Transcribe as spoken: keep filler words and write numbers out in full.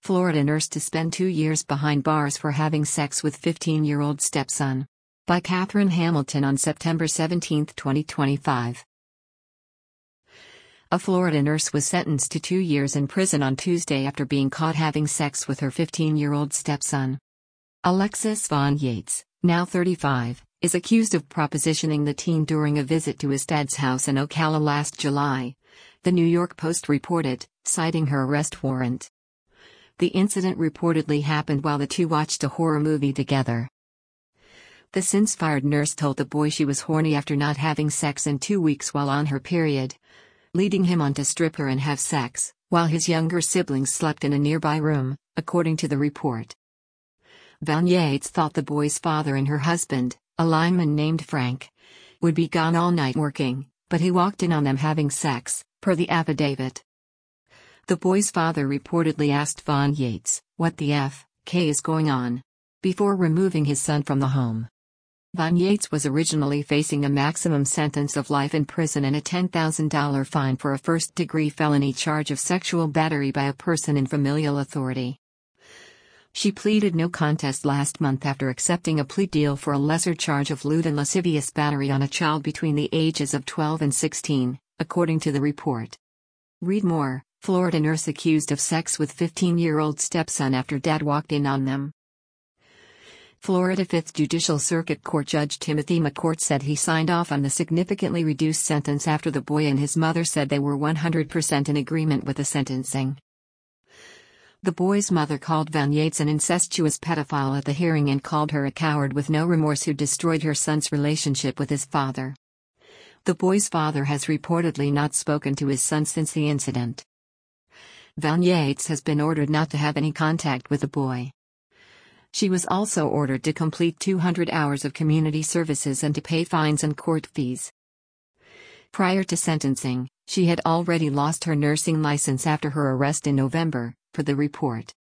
Florida nurse to spend two years behind bars for having sex with fifteen-year-old stepson. By Catherine Hamilton on September seventeenth, twenty twenty-five. A Florida nurse was sentenced to two years in prison on Tuesday after being caught having sex with her fifteen-year-old stepson. Alexis Von Yates, now thirty-five, is accused of propositioning the teen during a visit to his dad's house in Ocala last July, the New York Post reported, citing her arrest warrant. The incident reportedly happened while the two watched a horror movie together. The since-fired nurse told the boy she was horny after not having sex in two weeks while on her period, leading him on to strip her and have sex, while his younger siblings slept in a nearby room, according to the report. Von Yates thought the boy's father and her husband, a lineman named Frank, would be gone all night working, but he walked in on them having sex, per the affidavit. The boy's father reportedly asked Von Yates, "What the F, K is going on?" before removing his son from the home. Von Yates was originally facing a maximum sentence of life in prison and a ten thousand dollars fine for a first-degree felony charge of sexual battery by a person in familial authority. She pleaded no contest last month after accepting a plea deal for a lesser charge of lewd and lascivious battery on a child between the ages of twelve and sixteen, according to the report. Read more: Florida nurse accused of sex with fifteen-year-old stepson after dad walked in on them. Florida Fifth Judicial Circuit Court Judge Timothy McCourt said he signed off on the significantly reduced sentence after the boy and his mother said they were one hundred percent in agreement with the sentencing. The boy's mother called Von Yates an incestuous pedophile at the hearing and called her a coward with no remorse who destroyed her son's relationship with his father. The boy's father has reportedly not spoken to his son since the incident. Von Yates has been ordered not to have any contact with the boy. She was also ordered to complete two hundred hours of community services and to pay fines and court fees. Prior to sentencing, she had already lost her nursing license after her arrest in November, per the report.